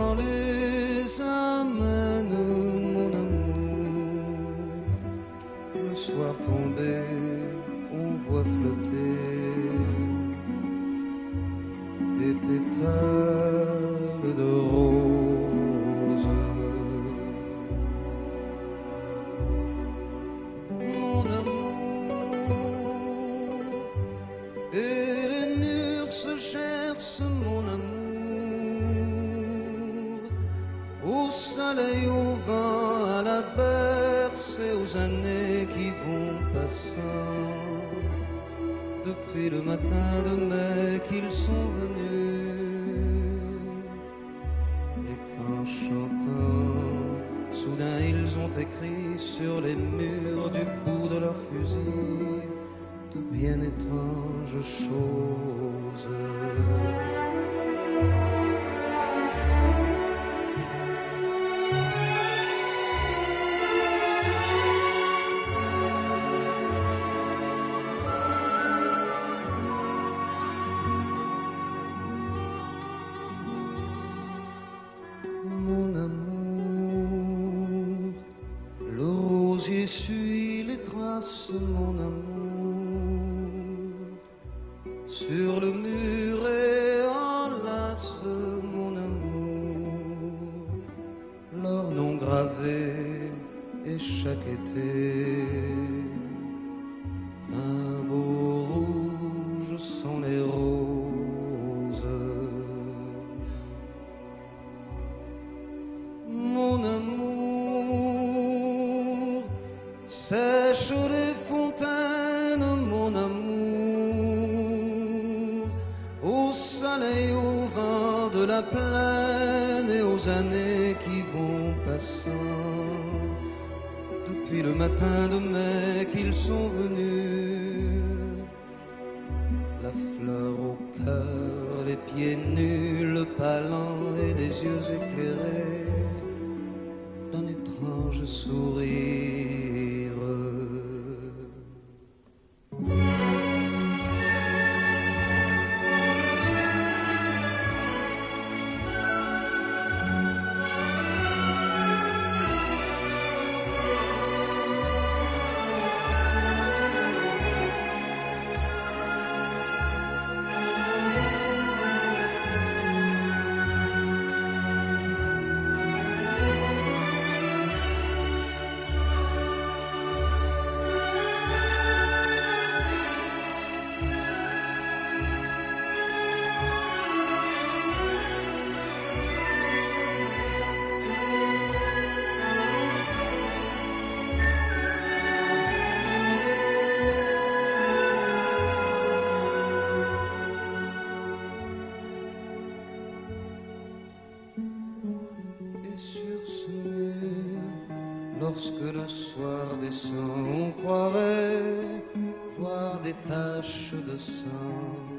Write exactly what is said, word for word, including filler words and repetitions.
dans les amène, mon amour. Le soir tombé, on voit flotter des pétales de rose. Mon amour, et les murs se cherchent, mon amour, au soleil, au vent, à la berce et aux années qui vont passant. Depuis le matin de mai qu'ils sont venus, et qu'en chantant, soudain ils ont écrit sur les murs du bout de leurs fusils de bien étranges choses. Mon amour, le rosier suit les traces, mon amour, sur le mur et enlace, mon amour, leur nom gravé et chaque été un beau rouge sont les roses. Mon amour, sèche les fontaines, mon amour, au soleil, au vent de la plaine et aux années qui vont passant. Depuis le matin de mai qu'ils sont venus, la fleur au cœur, les pieds nus, le palan et les yeux éclairés d'un étrange sourire. Lorsque le soir descend, on croirait voir des taches de sang